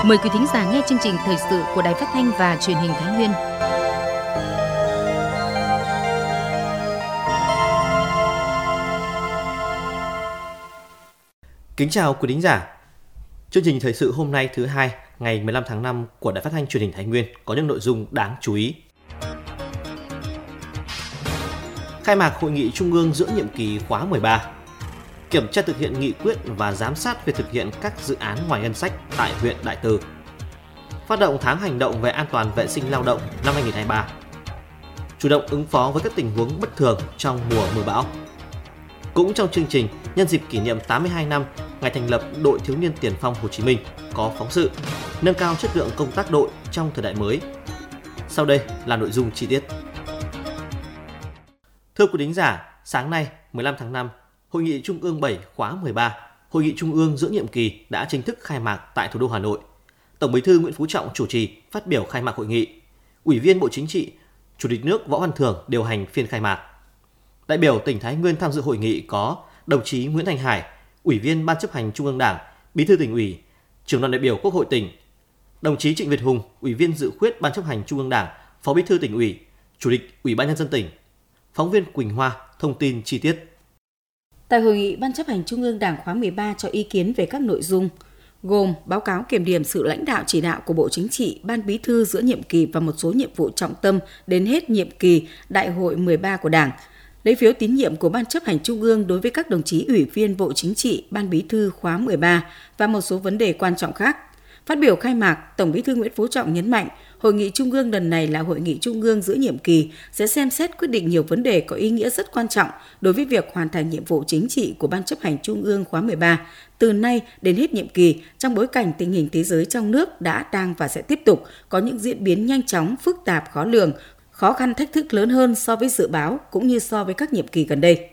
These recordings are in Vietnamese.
Mời quý thính giả nghe chương trình thời sự của Đài Phát thanh và Truyền hình Thái Nguyên. Kính chào quý thính giả. Chương trình thời sự hôm nay thứ hai, ngày 15 tháng 5 của Đài Phát thanh Truyền hình Thái Nguyên có những nội dung đáng chú ý. Khai mạc Hội nghị Trung ương giữa nhiệm kỳ khóa 13. Kiểm tra thực hiện nghị quyết và giám sát việc thực hiện các dự án ngoài ngân sách tại huyện Đại Từ. Phát động tháng hành động về an toàn vệ sinh lao động năm 2023. Chủ động ứng phó với các tình huống bất thường trong mùa mưa bão. Cũng trong chương trình, nhân dịp kỷ niệm 82 năm ngày thành lập Đội Thiếu niên Tiền phong Hồ Chí Minh có phóng sự nâng cao chất lượng công tác đội trong thời đại mới. Sau đây là nội dung chi tiết. Thưa quý thính giả, sáng nay 15 tháng 5, Hội nghị Trung ương 7 khóa 13, Hội nghị Trung ương giữa nhiệm kỳ đã chính thức khai mạc tại thủ đô Hà Nội. Tổng Bí thư Nguyễn Phú Trọng chủ trì phát biểu khai mạc hội nghị. Ủy viên Bộ Chính trị, Chủ tịch nước Võ Văn Thưởng điều hành phiên khai mạc. Đại biểu tỉnh Thái Nguyên tham dự hội nghị có đồng chí Nguyễn Thành Hải, Ủy viên Ban chấp hành Trung ương Đảng, Bí thư Tỉnh ủy, Trưởng đoàn đại biểu Quốc hội tỉnh, đồng chí Trịnh Việt Hùng, Ủy viên dự khuyết Ban chấp hành Trung ương Đảng, Phó Bí thư Tỉnh ủy, Chủ tịch Ủy ban nhân dân tỉnh. Phóng viên Quỳnh Hoa thông tin chi tiết. Tại hội nghị, Ban chấp hành Trung ương Đảng khóa 13 cho ý kiến về các nội dung gồm báo cáo kiểm điểm sự lãnh đạo chỉ đạo của Bộ Chính trị, Ban Bí thư giữa nhiệm kỳ và một số nhiệm vụ trọng tâm đến hết nhiệm kỳ Đại hội 13 của Đảng, lấy phiếu tín nhiệm của Ban chấp hành Trung ương đối với các đồng chí Ủy viên Bộ Chính trị, Ban Bí thư khóa 13 và một số vấn đề quan trọng khác. Phát biểu khai mạc, Tổng Bí thư Nguyễn Phú Trọng nhấn mạnh, Hội nghị Trung ương lần này là Hội nghị Trung ương giữa nhiệm kỳ sẽ xem xét quyết định nhiều vấn đề có ý nghĩa rất quan trọng đối với việc hoàn thành nhiệm vụ chính trị của Ban chấp hành Trung ương khóa 13 từ nay đến hết nhiệm kỳ trong bối cảnh tình hình thế giới trong nước đã, đang và sẽ tiếp tục có những diễn biến nhanh chóng, phức tạp, khó lường, khó khăn thách thức lớn hơn so với dự báo cũng như so với các nhiệm kỳ gần đây.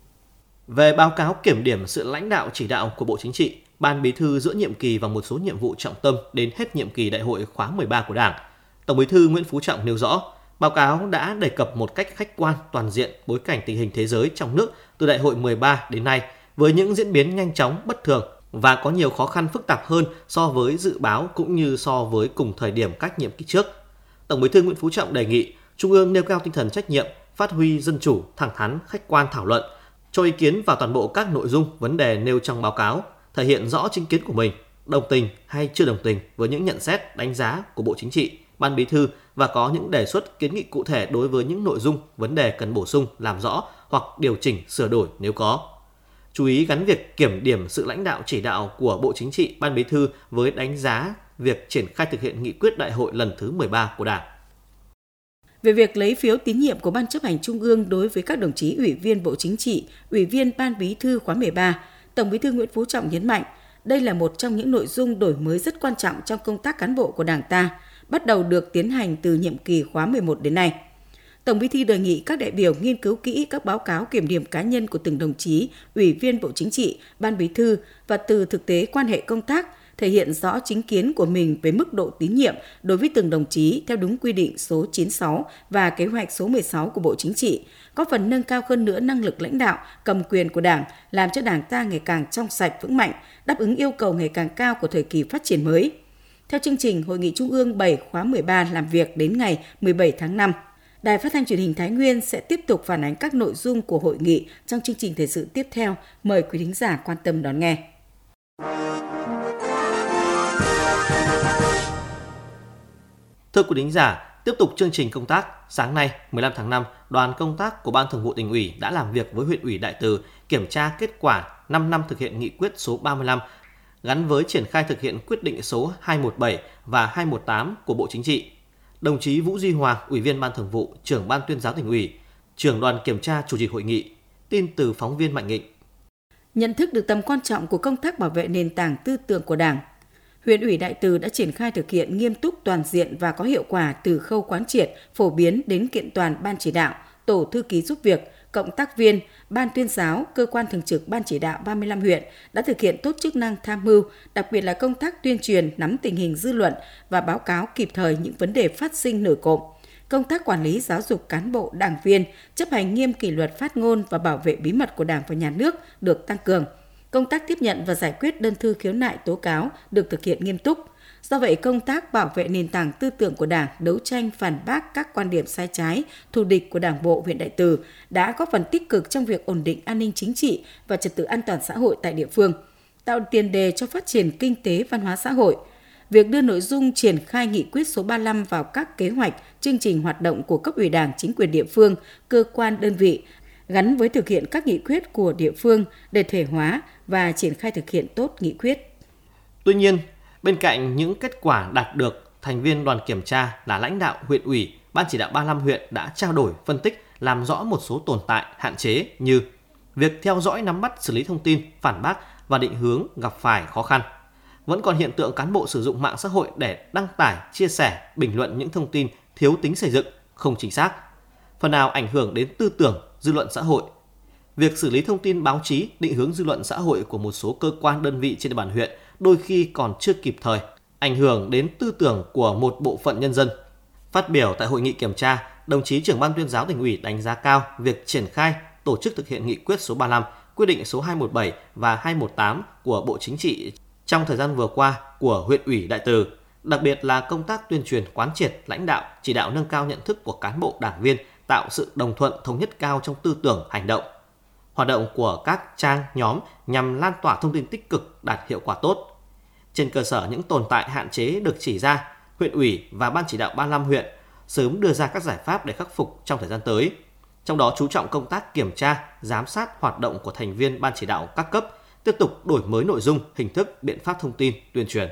Về báo cáo kiểm điểm sự lãnh đạo chỉ đạo của Bộ Chính trị, Ban Bí thư giữa nhiệm kỳ và một số nhiệm vụ trọng tâm đến hết nhiệm kỳ Đại hội khóa 13 của Đảng, Tổng Bí thư Nguyễn Phú Trọng nêu rõ, báo cáo đã đề cập một cách khách quan, toàn diện bối cảnh tình hình thế giới trong nước từ Đại hội 13 đến nay với những diễn biến nhanh chóng, bất thường và có nhiều khó khăn phức tạp hơn so với dự báo cũng như so với cùng thời điểm các nhiệm kỳ trước. Tổng Bí thư Nguyễn Phú Trọng đề nghị Trung ương nêu cao tinh thần trách nhiệm, phát huy dân chủ, thẳng thắn, khách quan thảo luận, cho ý kiến vào toàn bộ các nội dung, vấn đề nêu trong báo cáo, thể hiện rõ chính kiến của mình, đồng tình hay chưa đồng tình với những nhận xét, đánh giá của Bộ Chính trị, Ban Bí thư và có những đề xuất kiến nghị cụ thể đối với những nội dung, vấn đề cần bổ sung, làm rõ hoặc điều chỉnh, sửa đổi nếu có. Chú ý gắn việc kiểm điểm sự lãnh đạo chỉ đạo của Bộ Chính trị, Ban Bí thư với đánh giá việc triển khai thực hiện nghị quyết Đại hội lần thứ 13 của Đảng. Về việc lấy phiếu tín nhiệm của Ban chấp hành Trung ương đối với các đồng chí Ủy viên Bộ Chính trị, Ủy viên Ban Bí thư khóa 13, Tổng Bí thư Nguyễn Phú Trọng nhấn mạnh, đây là một trong những nội dung đổi mới rất quan trọng trong công tác cán bộ của Đảng ta, bắt đầu được tiến hành từ nhiệm kỳ khóa 11 đến nay. Tổng Bí thư đề nghị các đại biểu nghiên cứu kỹ các báo cáo kiểm điểm cá nhân của từng đồng chí, Ủy viên Bộ Chính trị, Ban Bí thư và từ thực tế quan hệ công tác, thể hiện rõ chính kiến của mình về mức độ tín nhiệm đối với từng đồng chí theo đúng quy định số 96 và kế hoạch số 16 của Bộ Chính trị, góp phần nâng cao hơn nữa năng lực lãnh đạo, cầm quyền của Đảng, làm cho Đảng ta ngày càng trong sạch vững mạnh, đáp ứng yêu cầu ngày càng cao của thời kỳ phát triển mới. Theo chương trình, Hội nghị Trung ương 7 khóa 13 làm việc đến ngày 17 tháng 5. Đài Phát thanh Truyền hình Thái Nguyên sẽ tiếp tục phản ánh các nội dung của hội nghị trong chương trình thời sự tiếp theo. Mời quý thính giả quan tâm đón nghe. Thưa quý thính giả, tiếp tục chương trình công tác, sáng nay 15 tháng 5, đoàn công tác của Ban Thường vụ Tỉnh ủy đã làm việc với huyện ủy Đại Từ kiểm tra kết quả 5 năm thực hiện nghị quyết số 35 gắn với triển khai thực hiện quyết định số 217 và 218 của Bộ Chính trị. Đồng chí Vũ Duy Hoàng, Ủy viên Ban Thường vụ, Trưởng Ban Tuyên giáo Tỉnh ủy, Trưởng đoàn kiểm tra chủ trì hội nghị. Tin từ phóng viên Mạnh Nghị. Nhận thức được tầm quan trọng của công tác bảo vệ nền tảng tư tưởng của Đảng, huyện ủy Đại Từ đã triển khai thực hiện nghiêm túc, toàn diện và có hiệu quả từ khâu quán triệt, phổ biến đến kiện toàn ban chỉ đạo, tổ thư ký giúp việc, cộng tác viên, ban tuyên giáo, cơ quan thường trực ban chỉ đạo 35 huyện đã thực hiện tốt chức năng tham mưu, đặc biệt là công tác tuyên truyền, nắm tình hình dư luận và báo cáo kịp thời những vấn đề phát sinh nổi cộm. Công tác quản lý giáo dục cán bộ, đảng viên, chấp hành nghiêm kỷ luật phát ngôn và bảo vệ bí mật của Đảng và Nhà nước được tăng cường. Công tác tiếp nhận và giải quyết đơn thư khiếu nại tố cáo được thực hiện nghiêm túc. Do vậy, công tác bảo vệ nền tảng tư tưởng của Đảng, đấu tranh phản bác các quan điểm sai trái, thù địch của Đảng bộ huyện Đại Từ đã góp phần tích cực trong việc ổn định an ninh chính trị và trật tự an toàn xã hội tại địa phương, tạo tiền đề cho phát triển kinh tế văn hóa xã hội. Việc đưa nội dung triển khai nghị quyết số 35 vào các kế hoạch, chương trình hoạt động của cấp ủy Đảng, chính quyền địa phương, cơ quan đơn vị gắn với thực hiện các nghị quyết của địa phương để thể hóa và triển khai thực hiện tốt nghị quyết. Tuy nhiên, bên cạnh những kết quả đạt được, thành viên đoàn kiểm tra là lãnh đạo huyện ủy, ban chỉ đạo 35 huyện đã trao đổi, phân tích, làm rõ một số tồn tại, hạn chế như việc theo dõi, nắm bắt, xử lý thông tin, phản bác và định hướng gặp phải khó khăn. Vẫn còn hiện tượng cán bộ sử dụng mạng xã hội để đăng tải, chia sẻ, bình luận những thông tin thiếu tính xây dựng, không chính xác, phần nào ảnh hưởng đến tư tưởng, dư luận xã hội. Việc xử lý thông tin báo chí, định hướng dư luận xã hội của một số cơ quan đơn vị trên địa bàn huyện đôi khi còn chưa kịp thời, ảnh hưởng đến tư tưởng của một bộ phận nhân dân. Phát biểu tại hội nghị kiểm tra, đồng chí trưởng ban tuyên giáo Tỉnh ủy đánh giá cao việc triển khai, tổ chức thực hiện nghị quyết số 35, quyết định số 217 và 218 của Bộ Chính trị trong thời gian vừa qua của huyện ủy Đại Từ, đặc biệt là công tác tuyên truyền quán triệt, lãnh đạo, chỉ đạo nâng cao nhận thức của cán bộ đảng viên, tạo sự đồng thuận thống nhất cao trong tư tưởng, hành động. Hoạt động của các trang, nhóm nhằm lan tỏa thông tin tích cực đạt hiệu quả tốt. Trên cơ sở những tồn tại hạn chế được chỉ ra, huyện ủy và ban chỉ đạo 35 huyện sớm đưa ra các giải pháp để khắc phục trong thời gian tới. Trong đó chú trọng công tác kiểm tra, giám sát hoạt động của thành viên ban chỉ đạo các cấp, tiếp tục đổi mới nội dung, hình thức, biện pháp thông tin, tuyên truyền.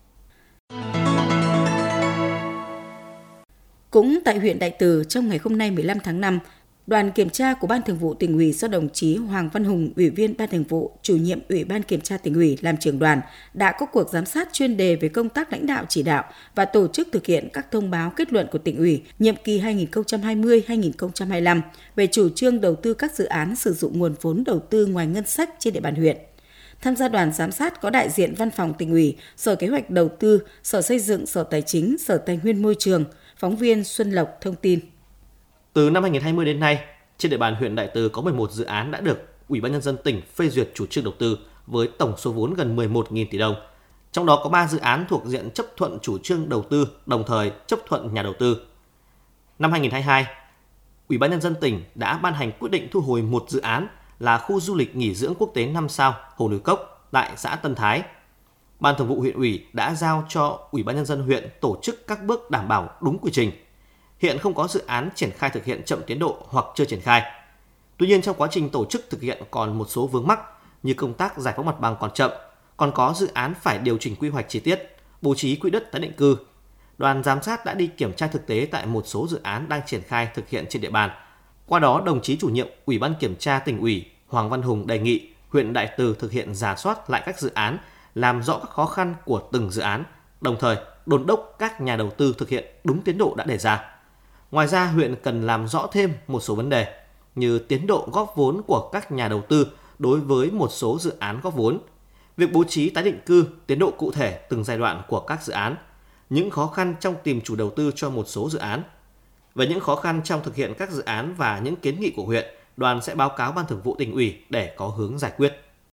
Cũng tại huyện Đại Từ, trong ngày hôm nay 15 tháng 5, đoàn kiểm tra của Ban Thường vụ Tỉnh ủy do đồng chí Hoàng Văn Hùng, Ủy viên Ban Thường vụ, Chủ nhiệm Ủy ban Kiểm tra Tỉnh ủy làm trưởng đoàn đã có cuộc giám sát chuyên đề về công tác lãnh đạo chỉ đạo và tổ chức thực hiện các thông báo kết luận của Tỉnh ủy nhiệm kỳ 2020-2025 về chủ trương đầu tư các dự án sử dụng nguồn vốn đầu tư ngoài ngân sách trên địa bàn huyện. Tham gia đoàn giám sát có đại diện Văn phòng Tỉnh ủy, Sở Kế hoạch Đầu tư, Sở Xây dựng, Sở Tài chính, Sở Tài nguyên Môi trường. Phóng viên Xuân Lộc thông tin. Từ năm 2020 đến nay, trên địa bàn huyện Đại Từ có 11 dự án đã được Ủy ban Nhân dân tỉnh phê duyệt chủ trương đầu tư với tổng số vốn gần 11.000 tỷ đồng. Trong đó có 3 dự án thuộc diện chấp thuận chủ trương đầu tư, đồng thời chấp thuận nhà đầu tư. Năm 2022, Ủy ban Nhân dân tỉnh đã ban hành quyết định thu hồi một dự án là khu du lịch nghỉ dưỡng quốc tế 5 sao Hồ Núi Cốc tại xã Tân Thái. Ban Thường vụ huyện ủy đã giao cho Ủy ban Nhân dân huyện tổ chức các bước đảm bảo đúng quy trình. Hiện không có dự án triển khai thực hiện chậm tiến độ hoặc chưa triển khai. Tuy nhiên, trong quá trình tổ chức thực hiện còn một số vướng mắc như công tác giải phóng mặt bằng còn chậm, còn có dự án phải điều chỉnh quy hoạch chi tiết, bố trí quỹ đất tái định cư. Đoàn giám sát đã đi kiểm tra thực tế tại một số dự án đang triển khai thực hiện trên địa bàn. Qua đó, đồng chí chủ nhiệm Ủy ban Kiểm tra Tỉnh ủy Hoàng Văn Hùng đề nghị huyện Đại Từ thực hiện rà soát lại các dự án, làm rõ các khó khăn của từng dự án, đồng thời đôn đốc các nhà đầu tư thực hiện đúng tiến độ đã đề ra. Ngoài ra, huyện cần làm rõ thêm một số vấn đề như tiến độ góp vốn của các nhà đầu tư đối với một số dự án góp vốn, việc bố trí tái định cư, tiến độ cụ thể từng giai đoạn của các dự án, những khó khăn trong tìm chủ đầu tư cho một số dự án. Về những khó khăn trong thực hiện các dự án và những kiến nghị của huyện, đoàn sẽ báo cáo Ban Thường vụ Tỉnh ủy để có hướng giải quyết.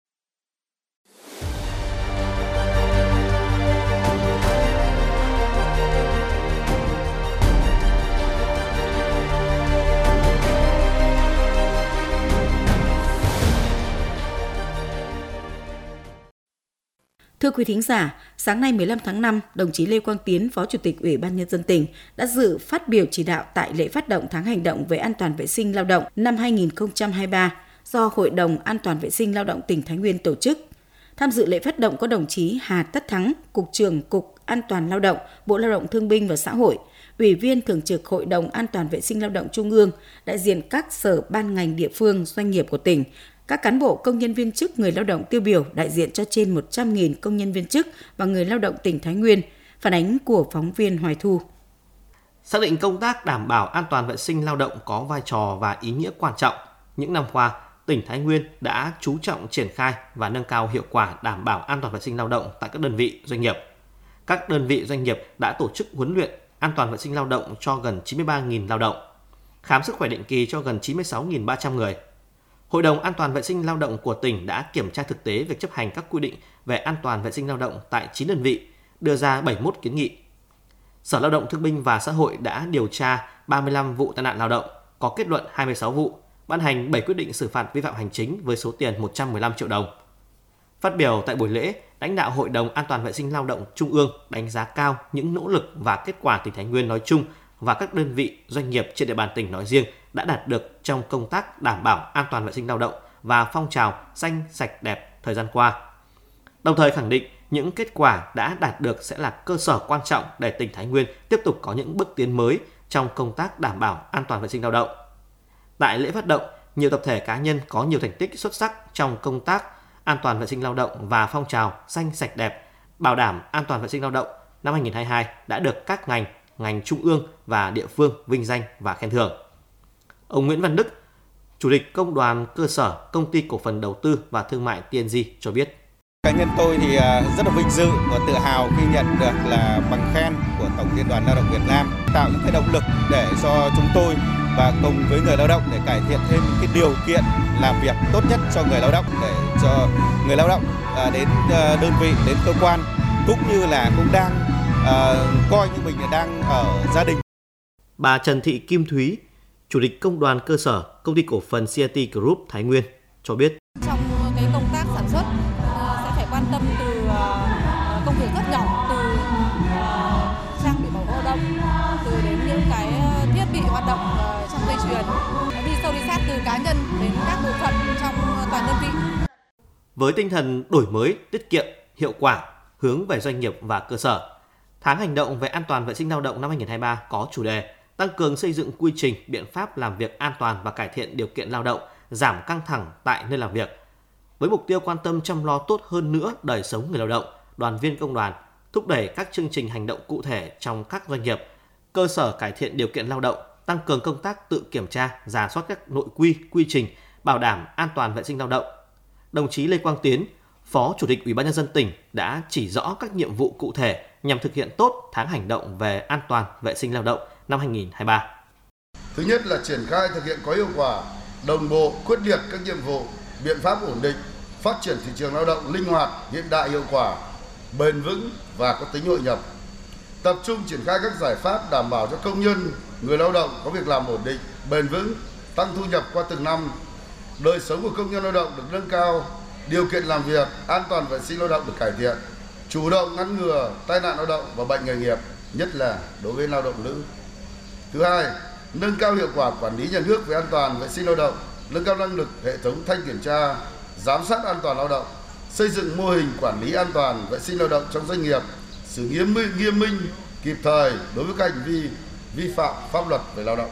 Thưa quý thính giả, sáng nay 15 tháng 5, đồng chí Lê Quang Tiến, Phó Chủ tịch Ủy ban Nhân dân tỉnh đã dự phát biểu chỉ đạo tại lễ phát động tháng hành động về an toàn vệ sinh lao động năm 2023 do Hội đồng An toàn vệ sinh lao động tỉnh Thái Nguyên tổ chức. Tham dự lễ phát động có đồng chí Hà Tất Thắng, Cục trưởng Cục An toàn Lao động, Bộ Lao động Thương binh và Xã hội, Ủy viên Thường trực Hội đồng An toàn vệ sinh lao động Trung ương, đại diện các sở ban ngành địa phương, doanh nghiệp của tỉnh, các cán bộ công nhân viên chức, người lao động tiêu biểu đại diện cho trên 100.000 công nhân viên chức và người lao động tỉnh Thái Nguyên. Phản ánh của phóng viên Hoài Thu. Xác định công tác đảm bảo an toàn vệ sinh lao động có vai trò và ý nghĩa quan trọng, những năm qua, tỉnh Thái Nguyên đã chú trọng triển khai và nâng cao hiệu quả đảm bảo an toàn vệ sinh lao động tại các đơn vị doanh nghiệp. Các đơn vị doanh nghiệp đã tổ chức huấn luyện an toàn vệ sinh lao động cho gần 93.000 lao động, khám sức khỏe định kỳ cho gần 96.300 người. Hội đồng An toàn vệ sinh lao động của tỉnh đã kiểm tra thực tế việc chấp hành các quy định về an toàn vệ sinh lao động tại 9 đơn vị, đưa ra 71 kiến nghị. Sở Lao động Thương binh và Xã hội đã điều tra 35 vụ tai nạn lao động, có kết luận 26 vụ, ban hành 7 quyết định xử phạt vi phạm hành chính với số tiền 115 triệu đồng. Phát biểu tại buổi lễ, lãnh đạo Hội đồng An toàn vệ sinh lao động Trung ương đánh giá cao những nỗ lực và kết quả tỉnh Thái Nguyên nói chung và các đơn vị doanh nghiệp trên địa bàn tỉnh nói riêng đã đạt được trong công tác đảm bảo an toàn vệ sinh lao động và phong trào xanh sạch đẹp thời gian qua. Đồng thời khẳng định những kết quả đã đạt được sẽ là cơ sở quan trọng để tỉnh Thái Nguyên tiếp tục có những bước tiến mới trong công tác đảm bảo an toàn vệ sinh lao động. Tại lễ phát động, nhiều tập thể cá nhân có nhiều thành tích xuất sắc trong công tác an toàn vệ sinh lao động và phong trào xanh sạch đẹp, bảo đảm an toàn vệ sinh lao động năm 2022 đã được các ngành trung ương và địa phương vinh danh và khen thưởng. Ông Nguyễn Văn Đức, Chủ tịch Công đoàn Cơ sở Công ty Cổ phần Đầu tư và Thương mại TNG cho biết. Cá nhân tôi thì rất là vinh dự và tự hào khi nhận được là bằng khen của Tổng Liên đoàn Lao động Việt Nam, tạo những cái động lực để cho chúng tôi và cùng với người lao động để cải thiện thêm cái điều kiện làm việc tốt nhất cho người lao động, để cho người lao động đến đơn vị, đến cơ quan cũng như là cũng đang coi như mình đang ở gia đình. Bà Trần Thị Kim Thúy, Chủ tịch Công đoàn Cơ sở Công ty Cổ phần CIT Group Thái Nguyên cho biết. Trong cái công tác sản xuất sẽ phải quan tâm từ công việc rất nhỏ, từ trang bị bảo hộ lao động, từ đến những cái thiết bị hoạt động trong dây chuyền, đi sâu đi sát từ cá nhân đến các bộ phận trong toàn đơn vị. Với tinh thần đổi mới, tiết kiệm, hiệu quả, hướng về doanh nghiệp và cơ sở, Tháng hành động về an toàn vệ sinh lao động năm 2023 có chủ đề tăng cường xây dựng quy trình, biện pháp làm việc an toàn và cải thiện điều kiện lao động, giảm căng thẳng tại nơi làm việc. Với mục tiêu quan tâm chăm lo tốt hơn nữa đời sống người lao động, đoàn viên công đoàn, thúc đẩy các chương trình hành động cụ thể trong các doanh nghiệp, cơ sở cải thiện điều kiện lao động, tăng cường công tác tự kiểm tra, rà soát các nội quy, quy trình, bảo đảm an toàn vệ sinh lao động. Đồng chí Lê Quang Tiến, Phó Chủ tịch Ủy ban nhân dân tỉnh đã chỉ rõ các nhiệm vụ cụ thể nhằm thực hiện tốt tháng hành động về an toàn vệ sinh lao động năm 2023. Thứ nhất là triển khai thực hiện có hiệu quả, đồng bộ, quyết liệt các nhiệm vụ, biện pháp ổn định, phát triển thị trường lao động linh hoạt, hiện đại, hiệu quả, bền vững và có tính hội nhập. Tập trung triển khai các giải pháp đảm bảo cho công nhân, người lao động có việc làm ổn định, bền vững, tăng thu nhập qua từng năm. Đời sống của công nhân lao động được nâng cao, điều kiện làm việc, an toàn vệ sinh lao động được cải thiện, chủ động ngăn ngừa tai nạn lao động và bệnh nghề nghiệp, nhất là đối với lao động nữ. Thứ hai, nâng cao hiệu quả quản lý nhà nước về an toàn vệ sinh lao động, nâng cao năng lực hệ thống thanh kiểm tra, giám sát an toàn lao động, xây dựng mô hình quản lý an toàn vệ sinh lao động trong doanh nghiệp, xử nghiêm minh, kịp thời đối với các hành vi vi phạm pháp luật về lao động.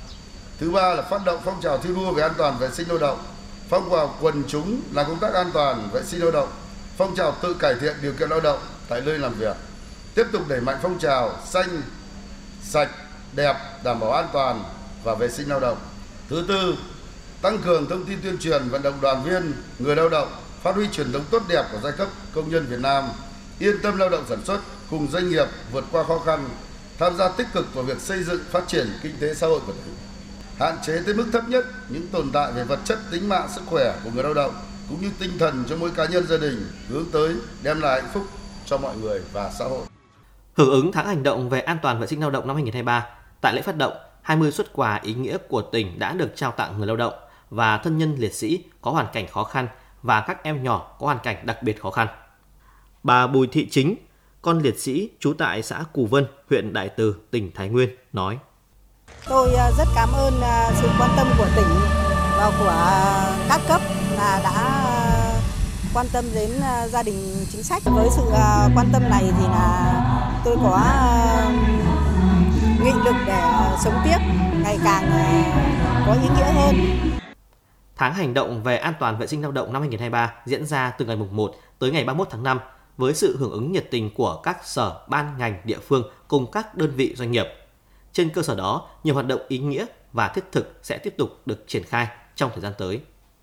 Thứ ba là phát động phong trào thi đua về an toàn vệ sinh lao động, phong trào quần chúng làm công tác an toàn vệ sinh lao động, phong trào tự cải thiện điều kiện lao động tại nơi làm việc. Tiếp tục đẩy mạnh phong trào xanh, sạch, đẹp, đảm bảo an toàn và vệ sinh lao động. Thứ tư, tăng cường thông tin tuyên truyền vận động đoàn viên, người lao động phát huy truyền thống tốt đẹp của giai cấp công nhân Việt Nam, yên tâm lao động sản xuất cùng doanh nghiệp vượt qua khó khăn, tham gia tích cực vào việc xây dựng phát triển kinh tế xã hội của tỉnh. Hạn chế tới mức thấp nhất những tồn tại về vật chất, tính mạng, sức khỏe của người lao động cũng như tinh thần cho mỗi cá nhân, gia đình, hướng tới đem lại hạnh phúc cho mọi người và xã hội. Hưởng ứng tháng hành động về an toàn vệ sinh lao động năm 2023, tại lễ phát động, 20 suất quà ý nghĩa của tỉnh đã được trao tặng người lao động và thân nhân liệt sĩ có hoàn cảnh khó khăn và các em nhỏ có hoàn cảnh đặc biệt khó khăn. Bà Bùi Thị Chính, con liệt sĩ trú tại xã Cù Vân, huyện Đại Từ, tỉnh Thái Nguyên nói: Tôi rất cảm ơn sự quan tâm của tỉnh và của các cấp là đã quan tâm đến gia đình chính sách. Với sự quan tâm này thì là tôi có nghị lực để sống tiếp ngày càng có ý nghĩa hơn. Tháng hành động về an toàn vệ sinh lao động năm 2023 diễn ra từ ngày 1 tới ngày 31 tháng 5 với sự hưởng ứng nhiệt tình của các sở, ban, ngành, địa phương cùng các đơn vị doanh nghiệp. Trên cơ sở đó, nhiều hoạt động ý nghĩa và thiết thực sẽ tiếp tục được triển khai trong thời gian tới.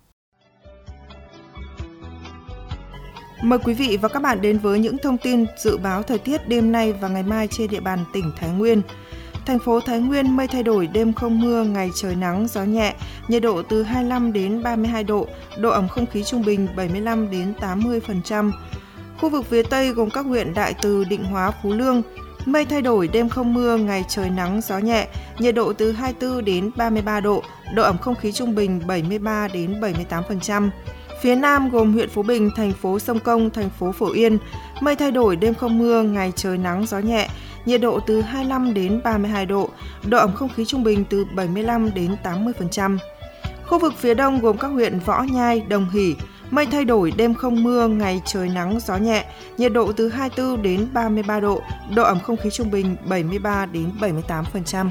Mời quý vị và các bạn đến với những thông tin dự báo thời tiết đêm nay và ngày mai trên địa bàn tỉnh Thái Nguyên. Thành phố Thái Nguyên mây thay đổi, đêm không mưa, ngày trời nắng, gió nhẹ, nhiệt độ từ 25 đến 32 độ, độ ẩm không khí trung bình 75 đến 80%. Khu vực phía Tây gồm các huyện Đại Từ, Định Hóa, Phú Lương, mây thay đổi, đêm không mưa, ngày trời nắng, gió nhẹ, nhiệt độ từ 24 đến 33 độ, độ ẩm không khí trung bình 73 đến 78%. Phía Nam gồm huyện Phú Bình, thành phố Sông Công, thành phố Phổ Yên, mây thay đổi, đêm không mưa, ngày trời nắng, gió nhẹ, nhiệt độ từ 25 đến 32 độ, độ ẩm không khí trung bình từ 75 đến 80%. Khu vực phía Đông gồm các huyện Võ Nhai, Đồng Hỷ, mây thay đổi, đêm không mưa, ngày trời nắng, gió nhẹ, nhiệt độ từ 24 đến 33 độ, độ ẩm không khí trung bình 73 đến 78%.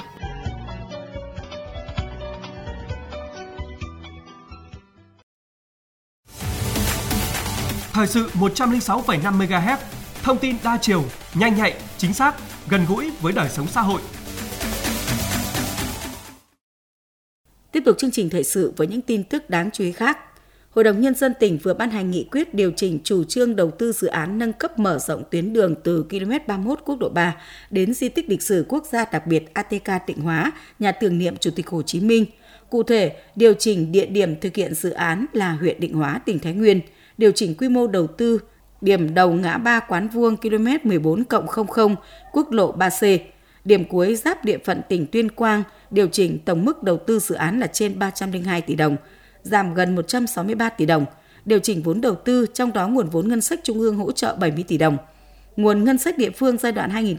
Thời sự 106,5 MHz, thông tin đa chiều, nhanh nhạy, chính xác, gần gũi với đời sống xã hội. Tiếp tục chương trình thời sự với những tin tức đáng chú ý khác. Hội đồng Nhân dân tỉnh vừa ban hành nghị quyết điều chỉnh chủ trương đầu tư dự án nâng cấp mở rộng tuyến đường từ km 31 quốc lộ 3 đến di tích lịch sử quốc gia đặc biệt ATK Tịnh Hóa, nhà tưởng niệm Chủ tịch Hồ Chí Minh. Cụ thể, điều chỉnh địa điểm thực hiện dự án là huyện Định Hóa, tỉnh Thái Nguyên, điều chỉnh quy mô đầu tư điểm đầu ngã ba Quán Vuông km 14+00 quốc lộ 3C, điểm cuối giáp địa phận tỉnh Tuyên Quang, điều chỉnh tổng mức đầu tư dự án là trên 302 tỷ đồng, giảm gần 163 tỷ đồng, điều chỉnh vốn đầu tư, trong đó nguồn vốn ngân sách trung ương hỗ trợ 70 tỷ đồng. Nguồn ngân sách địa phương giai đoạn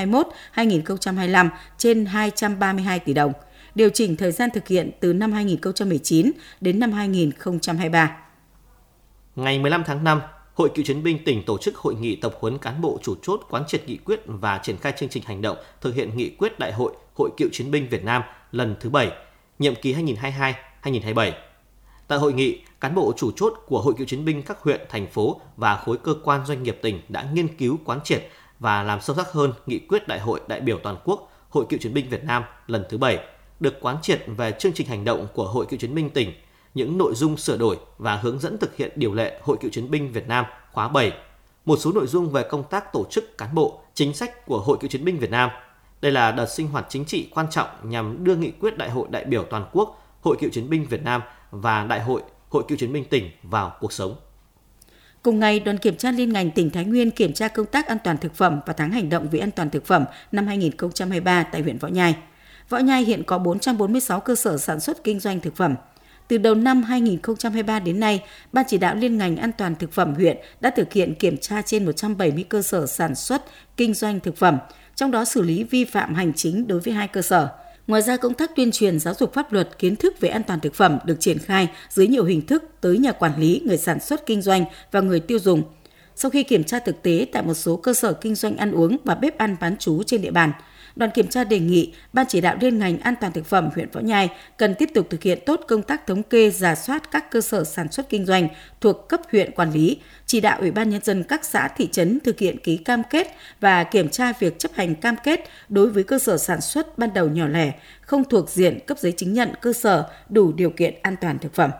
2021-2025 trên 232 tỷ đồng, điều chỉnh thời gian thực hiện từ năm 2019 đến năm 2023. Ngày 15 tháng 5, Hội Cựu chiến binh tỉnh tổ chức hội nghị tập huấn cán bộ chủ chốt quán triệt nghị quyết và triển khai chương trình hành động thực hiện nghị quyết Đại hội Hội Cựu chiến binh Việt Nam lần thứ 7, nhiệm kỳ 2022-2027. Tại hội nghị, cán bộ chủ chốt của Hội Cựu chiến binh các huyện, thành phố và khối cơ quan doanh nghiệp tỉnh đã nghiên cứu quán triệt và làm sâu sắc hơn nghị quyết Đại hội đại biểu toàn quốc Hội Cựu chiến binh Việt Nam lần thứ 7, được quán triệt về chương trình hành động của Hội Cựu chiến binh tỉnh, những nội dung sửa đổi và hướng dẫn thực hiện điều lệ Hội Cựu chiến binh Việt Nam khóa 7, một số nội dung về công tác tổ chức cán bộ, chính sách của Hội Cựu chiến binh Việt Nam. Đây là đợt sinh hoạt chính trị quan trọng nhằm đưa nghị quyết Đại hội đại biểu toàn quốc Hội Cựu chiến binh Việt Nam và Đại hội Hội Cựu chiến binh tỉnh vào cuộc sống. Cùng ngày, đoàn kiểm tra liên ngành tỉnh Thái Nguyên kiểm tra công tác an toàn thực phẩm và tháng hành động vì an toàn thực phẩm năm 2023 tại huyện Võ Nhai. Võ Nhai hiện có 446 cơ sở sản xuất kinh doanh thực phẩm. Từ đầu năm 2023 đến nay, Ban chỉ đạo liên ngành an toàn thực phẩm huyện đã thực hiện kiểm tra trên 170 cơ sở sản xuất kinh doanh thực phẩm, trong đó xử lý vi phạm hành chính đối với 2 cơ sở. Ngoài ra, công tác tuyên truyền giáo dục pháp luật, kiến thức về an toàn thực phẩm được triển khai dưới nhiều hình thức tới nhà quản lý, người sản xuất kinh doanh và người tiêu dùng. Sau khi kiểm tra thực tế tại một số cơ sở kinh doanh ăn uống và bếp ăn bán trú trên địa bàn, đoàn kiểm tra đề nghị Ban chỉ đạo liên ngành an toàn thực phẩm huyện Võ Nhai cần tiếp tục thực hiện tốt công tác thống kê, rà soát các cơ sở sản xuất kinh doanh thuộc cấp huyện quản lý, chỉ đạo Ủy ban Nhân dân các xã thị trấn thực hiện ký cam kết và kiểm tra việc chấp hành cam kết đối với cơ sở sản xuất ban đầu nhỏ lẻ, không thuộc diện cấp giấy chứng nhận cơ sở đủ điều kiện an toàn thực phẩm.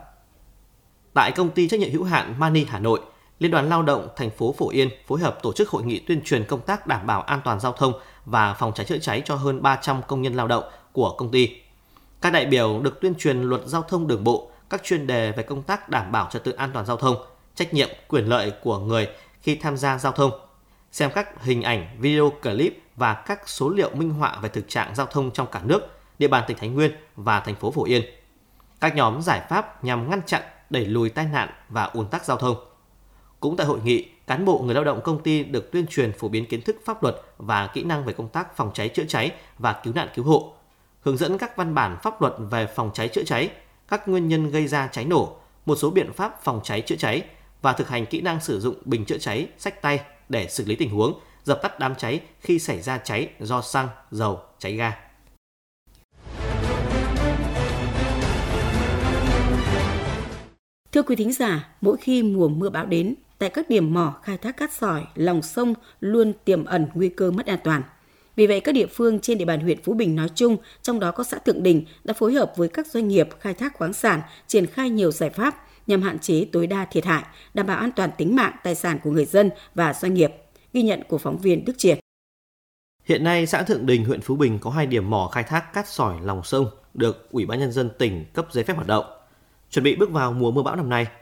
Tại công ty trách nhiệm hữu hạn Mani Hà Nội, Liên đoàn Lao động thành phố Phổ Yên phối hợp tổ chức hội nghị tuyên truyền công tác đảm bảo an toàn giao thông và phòng cháy chữa cháy cho hơn 300 công nhân lao động của công ty. Các đại biểu được tuyên truyền luật giao thông đường bộ, các chuyên đề về công tác đảm bảo trật tự an toàn giao thông, trách nhiệm, quyền lợi của người khi tham gia giao thông, xem các hình ảnh, video clip và các số liệu minh họa về thực trạng giao thông trong cả nước, địa bàn tỉnh Thái Nguyên và thành phố Phổ Yên. Các nhóm giải pháp nhằm ngăn chặn, đẩy lùi tai nạn và ùn tắc giao thông. Cũng tại hội nghị, cán bộ người lao động công ty được tuyên truyền phổ biến kiến thức pháp luật và kỹ năng về công tác phòng cháy chữa cháy và cứu nạn cứu hộ, hướng dẫn các văn bản pháp luật về phòng cháy chữa cháy, các nguyên nhân gây ra cháy nổ, một số biện pháp phòng cháy chữa cháy và thực hành kỹ năng sử dụng bình chữa cháy xách tay để xử lý tình huống, dập tắt đám cháy khi xảy ra cháy do xăng, dầu, cháy ga. Thưa quý thính giả, mỗi khi mùa mưa bão đến, tại các điểm mỏ khai thác cát sỏi, lòng sông luôn tiềm ẩn nguy cơ mất an toàn. Vì vậy, các địa phương trên địa bàn huyện Phú Bình nói chung, trong đó có xã Thượng Đình, đã phối hợp với các doanh nghiệp khai thác khoáng sản, triển khai nhiều giải pháp nhằm hạn chế tối đa thiệt hại, đảm bảo an toàn tính mạng, tài sản của người dân và doanh nghiệp. Ghi nhận của phóng viên Đức Triệt. Hiện nay, xã Thượng Đình, huyện Phú Bình có 2 điểm mỏ khai thác cát sỏi lòng sông được Ủy ban Nhân dân tỉnh cấp giấy phép hoạt động. Chuẩn bị bước vào mùa mưa bão năm nay,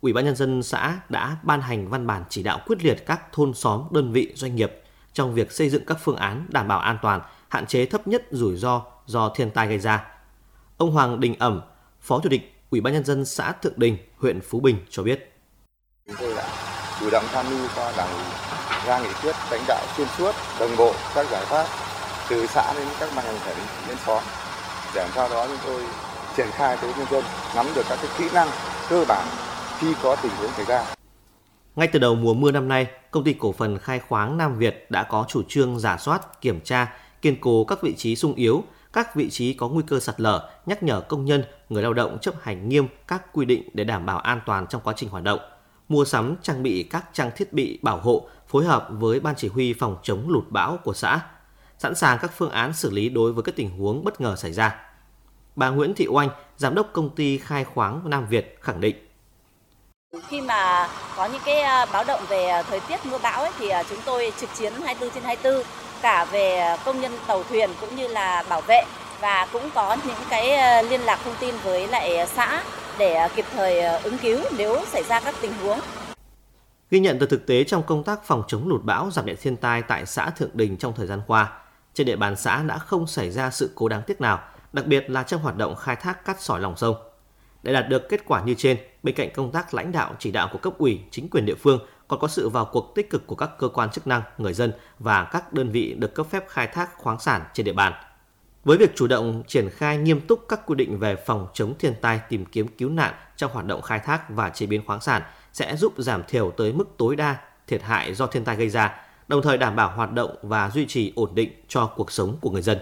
Ủy ban Nhân dân xã đã ban hành văn bản chỉ đạo quyết liệt các thôn xóm, đơn vị, doanh nghiệp trong việc xây dựng các phương án đảm bảo an toàn, hạn chế thấp nhất rủi ro do thiên tai gây ra. Ông Hoàng Đình Ẩm, Phó Chủ tịch Ủy ban Nhân dân xã Thượng Đình, huyện Phú Bình cho biết. Chúng tôi đã chủ động tham mưu cho Đảng ủy ra nghị quyết lãnh đạo xuyên suốt, đồng bộ các giải pháp từ xã đến các ban ngành thể đến xóm, để làm sao đó chúng tôi triển khai tới nhân dân nắm được các kỹ năng cơ bản khi có tình huống xảy ra. Ngay từ đầu mùa mưa năm nay, Công ty Cổ phần Khai khoáng Nam Việt đã có chủ trương rà soát, kiểm tra, kiên cố các vị trí xung yếu, các vị trí có nguy cơ sạt lở, nhắc nhở công nhân, người lao động chấp hành nghiêm các quy định để đảm bảo an toàn trong quá trình hoạt động, mua sắm trang bị các trang thiết bị bảo hộ, phối hợp với Ban Chỉ huy phòng chống lụt bão của xã, sẵn sàng các phương án xử lý đối với các tình huống bất ngờ xảy ra. Bà Nguyễn Thị Oanh, Giám đốc Công ty Khai khoáng Nam Việt khẳng định. Khi mà có những cái báo động về thời tiết mưa bão thì chúng tôi trực chiến 24/24 cả về công nhân tàu thuyền cũng như là bảo vệ, và cũng có những cái liên lạc thông tin với lại xã để kịp thời ứng cứu nếu xảy ra các tình huống. Ghi nhận từ thực tế trong công tác phòng chống lụt bão, giảm nhẹ thiên tai tại xã Thượng Đình trong thời gian qua, trên địa bàn xã đã không xảy ra sự cố đáng tiếc nào, đặc biệt là trong hoạt động khai thác cát sỏi lòng sông. Để đạt được kết quả như trên, bên cạnh công tác lãnh đạo chỉ đạo của cấp ủy, chính quyền địa phương, còn có sự vào cuộc tích cực của các cơ quan chức năng, người dân và các đơn vị được cấp phép khai thác khoáng sản trên địa bàn. Với việc chủ động triển khai nghiêm túc các quy định về phòng chống thiên tai, tìm kiếm cứu nạn trong hoạt động khai thác và chế biến khoáng sản sẽ giúp giảm thiểu tới mức tối đa thiệt hại do thiên tai gây ra, đồng thời đảm bảo hoạt động và duy trì ổn định cho cuộc sống của người dân.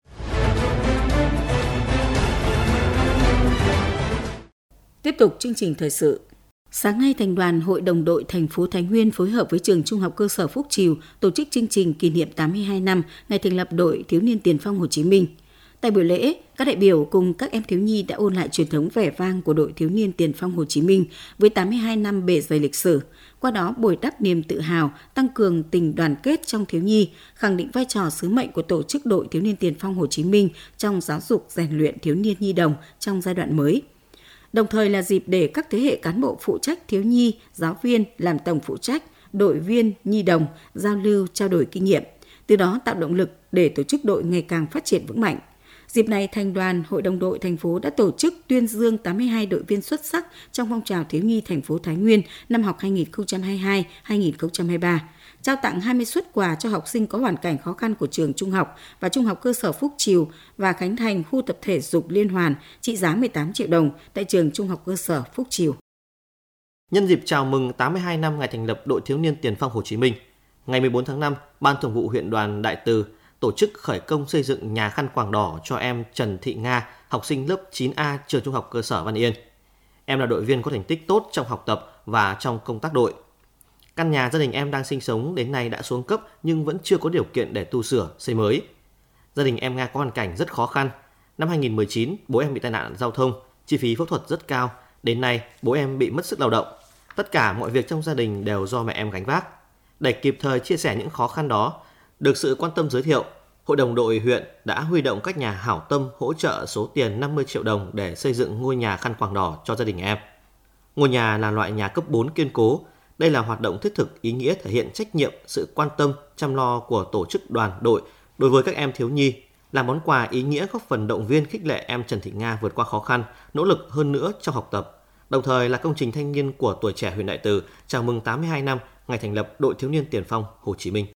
Tiếp tục chương trình thời sự. Sáng nay, Thành đoàn Hội đồng đội thành phố Thái Nguyên phối hợp với trường Trung học cơ sở Phúc Trìu tổ chức chương trình kỷ niệm 82 năm ngày thành lập đội Thiếu niên Tiền phong Hồ Chí Minh. Tại buổi lễ, các đại biểu cùng các em thiếu nhi đã ôn lại truyền thống vẻ vang của đội Thiếu niên Tiền phong Hồ Chí Minh với 82 năm bề dày lịch sử. Qua đó bồi đắp niềm tự hào, tăng cường tình đoàn kết trong thiếu nhi, khẳng định vai trò sứ mệnh của tổ chức đội Thiếu niên Tiền phong Hồ Chí Minh trong giáo dục rèn luyện thiếu niên nhi đồng trong giai đoạn mới. Đồng thời là dịp để các thế hệ cán bộ phụ trách thiếu nhi, giáo viên làm tổng phụ trách, đội viên, nhi đồng giao lưu, trao đổi kinh nghiệm, từ đó tạo động lực để tổ chức đội ngày càng phát triển vững mạnh. Dịp này, Thành đoàn Hội đồng đội thành phố đã tổ chức tuyên dương 82 đội viên xuất sắc trong phong trào thiếu nhi thành phố Thái Nguyên năm học 2022-2023, trao tặng 20 suất quà cho học sinh có hoàn cảnh khó khăn của trường Trung học và Trung học cơ sở Phúc Trìu và khánh thành khu tập thể dục Liên Hoàn trị giá 18 triệu đồng tại trường Trung học cơ sở Phúc Trìu. Nhân dịp chào mừng 82 năm ngày thành lập đội Thiếu niên Tiền phong Hồ Chí Minh, ngày 14 tháng 5, Ban Thường vụ huyện đoàn Đại Từ tổ chức khởi công xây dựng nhà khăn quàng đỏ cho em Trần Thị Nga, học sinh lớp 9A trường Trung học cơ sở Văn Yên. Em là đội viên có thành tích tốt trong học tập và trong công tác đội. Căn nhà gia đình em đang sinh sống đến nay đã xuống cấp nhưng vẫn chưa có điều kiện để tu sửa, xây mới. Gia đình em Nga có hoàn cảnh rất khó khăn. Năm 2019, bố em bị tai nạn giao thông, chi phí phẫu thuật rất cao. Đến nay, bố em bị mất sức lao động. Tất cả mọi việc trong gia đình đều do mẹ em gánh vác. Để kịp thời chia sẻ những khó khăn đó, được sự quan tâm giới thiệu, Hội đồng đội huyện đã huy động các nhà hảo tâm hỗ trợ số tiền 50 triệu đồng để xây dựng ngôi nhà khăn quàng đỏ cho gia đình em. Ngôi nhà là loại nhà cấp 4 kiên cố. Đây là hoạt động thiết thực, ý nghĩa thể hiện trách nhiệm, sự quan tâm, chăm lo của tổ chức đoàn đội đối với các em thiếu nhi, là món quà ý nghĩa góp phần động viên khích lệ em Trần Thị Nga vượt qua khó khăn, nỗ lực hơn nữa trong học tập. Đồng thời là công trình thanh niên của tuổi trẻ huyện Đại Từ chào mừng 82 năm ngày thành lập đội Thiếu niên Tiền phong Hồ Chí Minh.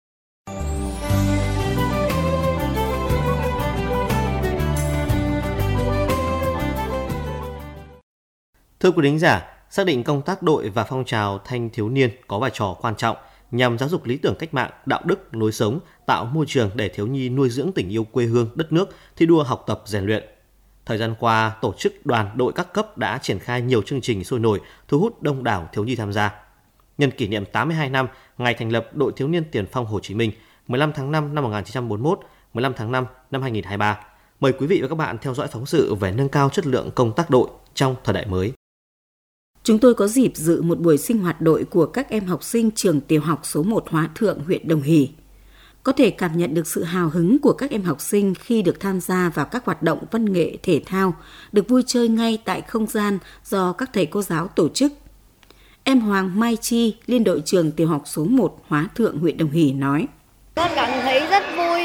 Thưa quý thính giả, xác định công tác đội và phong trào thanh thiếu niên có vai trò quan trọng nhằm giáo dục lý tưởng cách mạng, đạo đức, lối sống, tạo môi trường để thiếu nhi nuôi dưỡng tình yêu quê hương, đất nước, thi đua học tập, rèn luyện. Thời gian qua, tổ chức đoàn đội các cấp đã triển khai nhiều chương trình sôi nổi, thu hút đông đảo thiếu nhi tham gia. Nhân kỷ niệm 82 năm ngày thành lập đội Thiếu niên Tiền phong Hồ Chí Minh, 15 tháng 5 năm 1941, 15 tháng 5 năm 2023, mời quý vị và các bạn theo dõi phóng sự về nâng cao chất lượng công tác đội trong thời đại mới. Chúng tôi có dịp dự một buổi sinh hoạt đội của các em học sinh trường tiểu học số 1 Hóa Thượng, huyện Đồng Hỷ. Có thể cảm nhận được sự hào hứng của các em học sinh khi được tham gia vào các hoạt động văn nghệ thể thao, được vui chơi ngay tại không gian do các thầy cô giáo tổ chức. Em Hoàng Mai Chi, liên đội trường tiểu học số 1 Hóa Thượng, huyện Đồng Hỷ nói: Con cảm thấy rất vui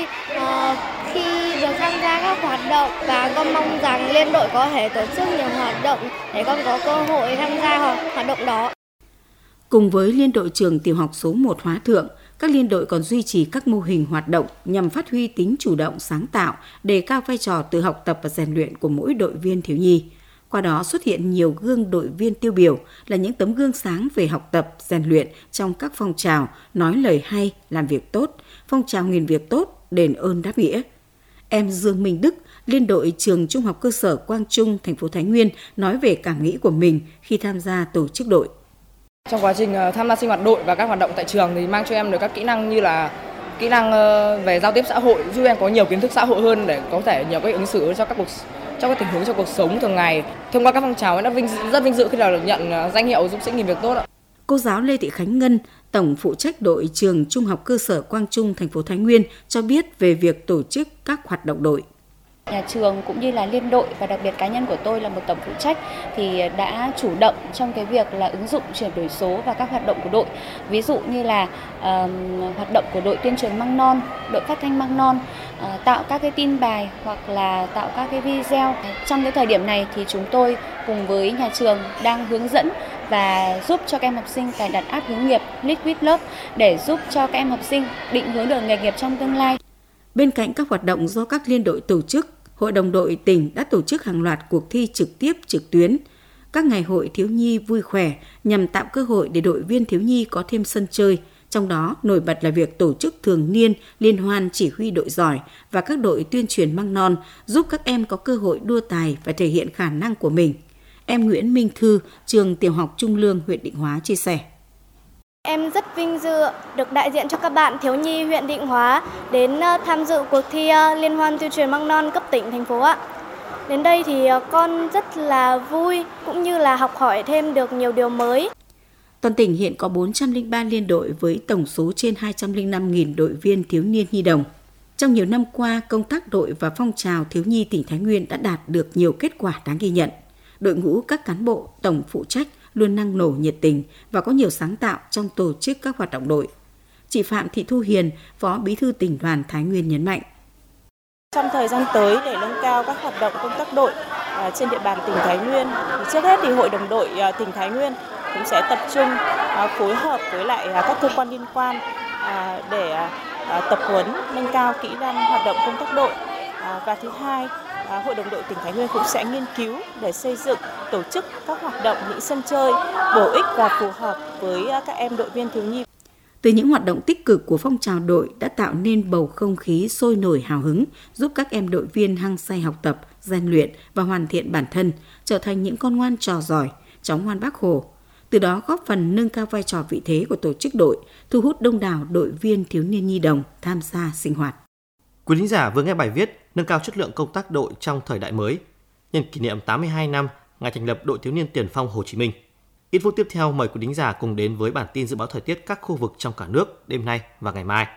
khi được tham gia các hoạt động và con mong rằng liên đội có thể tổ chức nhiều hoạt động để con có cơ hội tham gia hoạt động đó. Cùng với liên đội trường tiểu học số 1 Hóa Thượng, các liên đội còn duy trì các mô hình hoạt động nhằm phát huy tính chủ động, sáng tạo, đề cao vai trò tự học tập và rèn luyện của mỗi đội viên thiếu nhi. Qua đó xuất hiện nhiều gương đội viên tiêu biểu là những tấm gương sáng về học tập, rèn luyện trong các phong trào nói lời hay, làm việc tốt, phong trào nghìn việc tốt, đền ơn đáp nghĩa. Em Dương Minh Đức, liên đội trường Trung học cơ sở Quang Trung, thành phố Thái Nguyên nói về cảm nghĩ của mình khi tham gia tổ chức đội. Trong quá trình tham gia sinh hoạt đội và các hoạt động tại trường thì mang cho em được các kỹ năng như là kỹ năng về giao tiếp xã hội, giúp em có nhiều kiến thức xã hội hơn để có thể nhiều cái ứng xử trong các tình huống trong cuộc sống thường ngày. Thông qua các phong trào em đã rất vinh dự khi được nhận danh hiệu dũng sĩ nghìn việc tốt ạ. Cô giáo Lê Thị Khánh Ngân, tổng phụ trách đội trường Trung học cơ sở Quang Trung, thành phố Thái Nguyên cho biết về việc tổ chức các hoạt động đội. Nhà trường cũng như là liên đội và đặc biệt cá nhân của tôi là một tổng phụ trách thì đã chủ động trong cái việc là ứng dụng chuyển đổi số và các hoạt động của đội. Ví dụ như là hoạt động của đội tuyên truyền măng non, đội phát thanh măng non, tạo các cái tin bài hoặc là tạo các cái video. Trong cái thời điểm này thì chúng tôi cùng với nhà trường đang hướng dẫn và giúp cho các em học sinh cài đặt app hướng nghiệp Liquid Lớp để giúp cho các em học sinh định hướng được nghề nghiệp trong tương lai. Bên cạnh các hoạt động do các liên đội tổ chức, Hội đồng đội tỉnh đã tổ chức hàng loạt cuộc thi trực tiếp trực tuyến, các ngày hội thiếu nhi vui khỏe nhằm tạo cơ hội để đội viên thiếu nhi có thêm sân chơi. Trong đó, nổi bật là việc tổ chức thường niên, liên hoan chỉ huy đội giỏi và các đội tuyên truyền măng non giúp các em có cơ hội đua tài và thể hiện khả năng của mình. Em Nguyễn Minh Thư, trường tiểu học Trung Lương, huyện Định Hóa chia sẻ. Em rất vinh dự được đại diện cho các bạn thiếu nhi huyện Định Hóa đến tham dự cuộc thi liên hoan tuyên truyền măng non cấp tỉnh, thành phố ạ. Đến đây thì con rất là vui cũng như là học hỏi thêm được nhiều điều mới. Toàn tỉnh hiện có 403 liên đội với tổng số trên 205.000 đội viên thiếu niên nhi đồng. Trong nhiều năm qua, công tác đội và phong trào thiếu nhi tỉnh Thái Nguyên đã đạt được nhiều kết quả đáng ghi nhận. Đội ngũ các cán bộ, tổng phụ trách luôn năng nổ nhiệt tình và có nhiều sáng tạo trong tổ chức các hoạt động đội. Chị Phạm Thị Thu Hiền, Phó Bí thư Tỉnh đoàn Thái Nguyên nhấn mạnh. Trong thời gian tới để nâng cao các hoạt động công tác đội trên địa bàn tỉnh Thái Nguyên, trước hết thì Hội đồng đội tỉnh Thái Nguyên cũng sẽ tập trung phối hợp với lại các cơ quan liên quan để tập huấn nâng cao kỹ năng hoạt động công tác đội. Và thứ hai, Hội đồng đội tỉnh Thái Nguyên cũng sẽ nghiên cứu để xây dựng, tổ chức các hoạt động, những sân chơi bổ ích và phù hợp với các em đội viên thiếu nhi. Từ những hoạt động tích cực của phong trào đội đã tạo nên bầu không khí sôi nổi hào hứng, giúp các em đội viên hăng say học tập, rèn luyện và hoàn thiện bản thân, trở thành những con ngoan trò giỏi, cháu ngoan Bác Hồ. Từ đó góp phần nâng cao vai trò vị thế của tổ chức đội, thu hút đông đảo đội viên thiếu niên nhi đồng tham gia sinh hoạt. Quý thính giả vừa nghe bài viết nâng cao chất lượng công tác đội trong thời đại mới, nhân kỷ niệm 82 năm ngày thành lập Đội Thiếu niên Tiền phong Hồ Chí Minh. Ít phút tiếp theo mời quý thính giả cùng đến với bản tin dự báo thời tiết các khu vực trong cả nước đêm nay và ngày mai.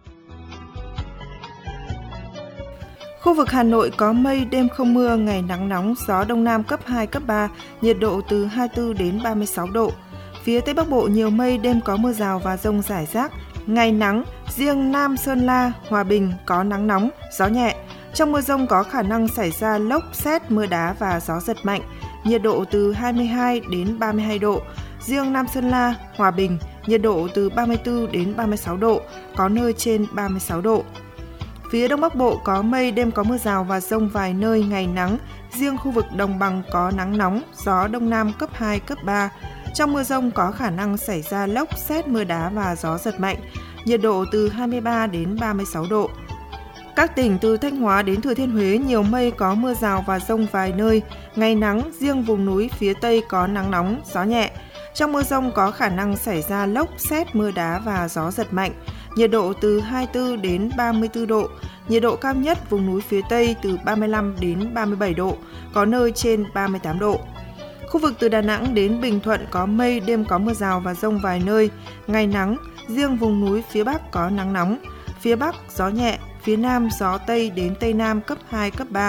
Khu vực Hà Nội có mây, đêm không mưa, ngày nắng nóng, gió Đông Nam cấp 2, cấp 3, nhiệt độ từ 24 đến 36 độ. Phía Tây Bắc Bộ nhiều mây, đêm có mưa rào và dông rải rác, ngày nắng, riêng Nam Sơn La, Hòa Bình có nắng nóng, gió nhẹ. Trong mưa dông có khả năng xảy ra lốc, sét, mưa đá và gió giật mạnh, nhiệt độ từ 22 đến 32 độ. Riêng Nam Sơn La, Hòa Bình, nhiệt độ từ 34 đến 36 độ, có nơi trên 36 độ. Phía Đông Bắc Bộ có mây, đêm có mưa rào và dông vài nơi, ngày nắng. Riêng khu vực Đồng bằng có nắng nóng, gió Đông Nam cấp 2, cấp 3. Trong mưa dông có khả năng xảy ra lốc, sét, mưa đá và gió giật mạnh, nhiệt độ từ 23 đến 36 độ. Các tỉnh từ Thanh Hóa đến Thừa Thiên Huế nhiều mây có mưa rào và dông vài nơi, ngày nắng, riêng vùng núi phía Tây có nắng nóng, gió nhẹ. Trong mưa dông có khả năng xảy ra lốc, sét, mưa đá và gió giật mạnh, nhiệt độ từ 24 đến 34 độ, nhiệt độ cao nhất vùng núi phía Tây từ 35 đến 37 độ, có nơi trên 38 độ. Khu vực từ Đà Nẵng đến Bình Thuận có mây, đêm có mưa rào và dông vài nơi, ngày nắng, riêng vùng núi phía Bắc có nắng nóng, phía Bắc gió nhẹ, phía Nam gió Tây đến Tây Nam cấp 2, cấp 3.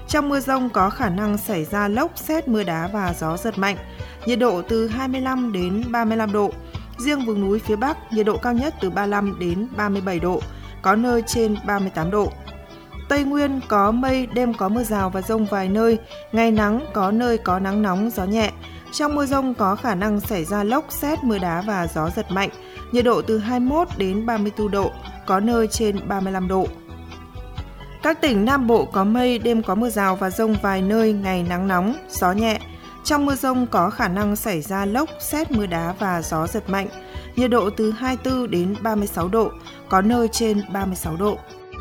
Trong mưa dông có khả năng xảy ra lốc, sét, mưa đá và gió giật mạnh. Nhiệt độ từ 25 đến 35 độ. Riêng vùng núi phía Bắc, nhiệt độ cao nhất từ 35 đến 37 độ, có nơi trên 38 độ. Tây Nguyên có mây, đêm có mưa rào và dông vài nơi, ngày nắng, có nơi có nắng nóng, gió nhẹ. Trong mưa dông có khả năng xảy ra lốc, sét, mưa đá và gió giật mạnh, nhiệt độ từ 21 đến 34 độ, có nơi trên 35 độ. Các tỉnh Nam Bộ có mây, đêm có mưa rào và dông vài nơi, ngày nắng nóng, gió nhẹ. Trong mưa dông có khả năng xảy ra lốc, sét, mưa đá và gió giật mạnh, nhiệt độ từ 24 đến 36 độ, có nơi trên 36 độ.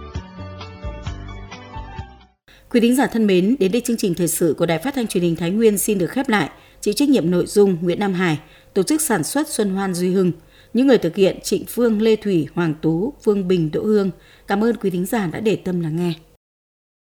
Quý thính giả thân mến, đến đây chương trình thời sự của Đài Phát thanh Truyền hình Thái Nguyên xin được khép lại. Chịu trách nhiệm nội dung Nguyễn Nam Hải, tổ chức sản xuất Xuân Hoan Duy Hưng, những người thực hiện Trịnh Phương, Lê Thủy, Hoàng Tú, Phương Bình, Đỗ Hương. Cảm ơn quý thính giả đã để tâm lắng nghe.